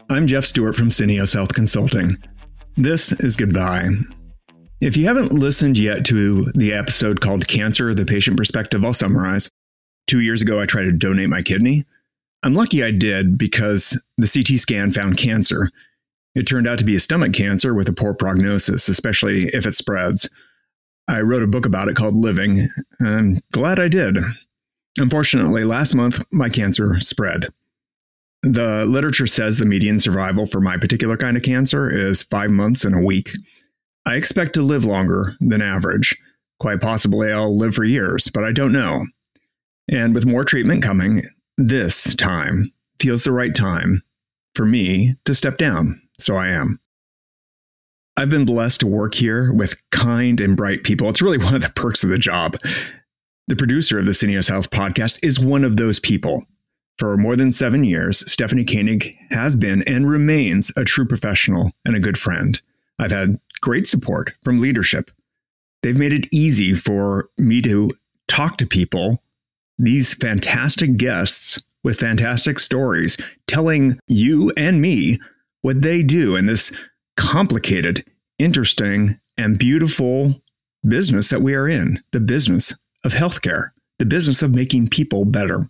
I'm Jeff Stewart from Syneos Health Consulting. This is Goodbye. If you haven't listened yet to the episode called Cancer, the Patient Perspective, I'll summarize. 2 years ago, I tried to donate my kidney. I'm lucky I did because the CT scan found cancer. It turned out to be a stomach cancer with a poor prognosis, especially if it spreads. I wrote a book about it called Living, and I'm glad I did. Unfortunately, last month, my cancer spread. The literature says the median survival for my particular kind of cancer is 5 months and a week. I expect to live longer than average. Quite possibly I'll live for years, but I don't know. And with more treatment coming, this time feels the right time for me to step down. So I am. I've been blessed to work here with kind and bright people. It's really one of the perks of the job. The producer of the Syneos Health podcast is one of those people. For more than 7 years, Stephanie Koenig has been and remains a true professional and a good friend. I've had great support from leadership. They've made it easy for me to talk to people, these fantastic guests with fantastic stories, telling you and me what they do in this complicated, interesting, and beautiful business that we are in, the business of healthcare, the business of making people better.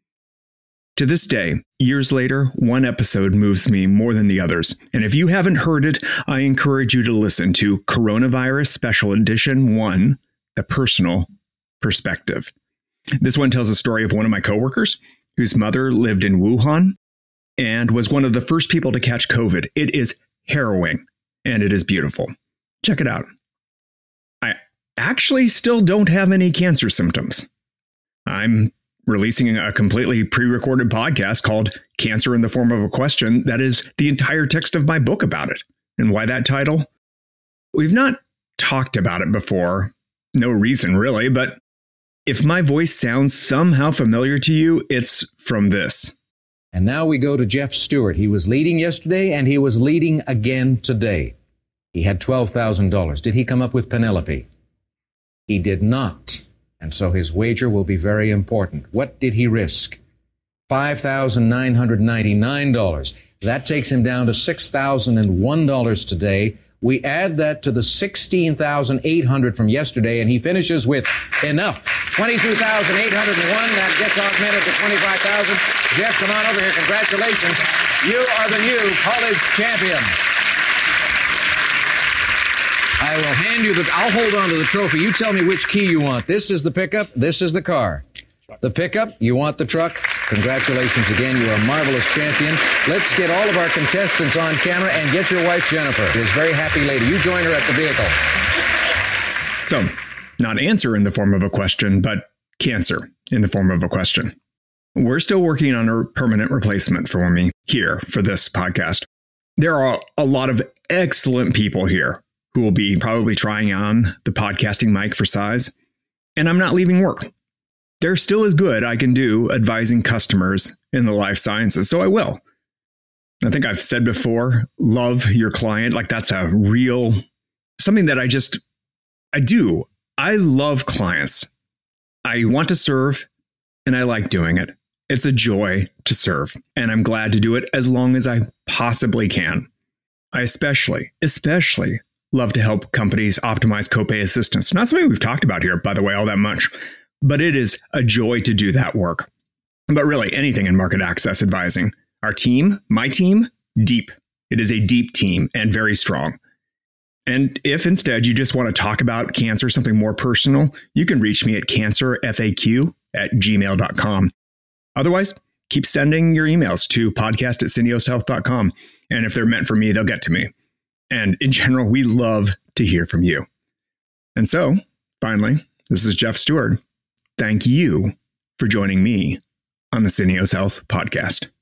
To this day, years later, one episode moves me more than the others. And if you haven't heard it, I encourage you to listen to Coronavirus Special Edition 1, The Personal Perspective. This one tells the story of one of my coworkers whose mother lived in Wuhan and was one of the first people to catch COVID. It is harrowing and it is beautiful. Check it out. I actually still don't have any cancer symptoms. I'm releasing a completely pre-recorded podcast called Cancer in the Form of a Question. That is the entire text of my book about it. And why that title? We've not talked about it before. No reason really, but if my voice sounds somehow familiar to you, it's from this. And now we go to Jeff Stewart. He was leading yesterday and he was leading again today. He had $12,000. Did he come up with Penelope? He did not. And so his wager will be very important. What did he risk? $5,999. That takes him down to $6,001 today. We add that to the $16,800 from yesterday, and he finishes with enough. $22,801. That gets augmented to $25,000. Jeff, come on over here. Congratulations. You are the new college champion. I will hand you I'll hold on to the trophy. You tell me which key you want. This is the pickup. This is the car. The pickup, you want the truck. Congratulations again. You are a marvelous champion. Let's get all of our contestants on camera and get your wife, Jennifer. She's a very happy lady. You join her at the vehicle. So, not answer in the form of a question, but cancer in the form of a question. We're still working on a permanent replacement for me here for this podcast. There are a lot of excellent people here who will be probably trying on the podcasting mic for size. And I'm not leaving work. There still is good I can do advising customers in the life sciences, so I will. I think I've said before, love your client. Like that's a real, something that I do. I love clients. I want to serve and I like doing it. It's a joy to serve and I'm glad to do it as long as I possibly can. I especially love to help companies optimize copay assistance. Not something we've talked about here, by the way, all that much, but it is a joy to do that work. But really anything in market access advising. Our team, my team, deep. It is a deep team and very strong. And if instead you just want to talk about cancer, something more personal, you can reach me at cancerfaq@gmail.com. Otherwise, keep sending your emails to podcast@syneoshealth.com. And if they're meant for me, they'll get to me. And in general, we love to hear from you. And so, finally, this is Jeff Stewart. Thank you for joining me on the Syneos Health podcast.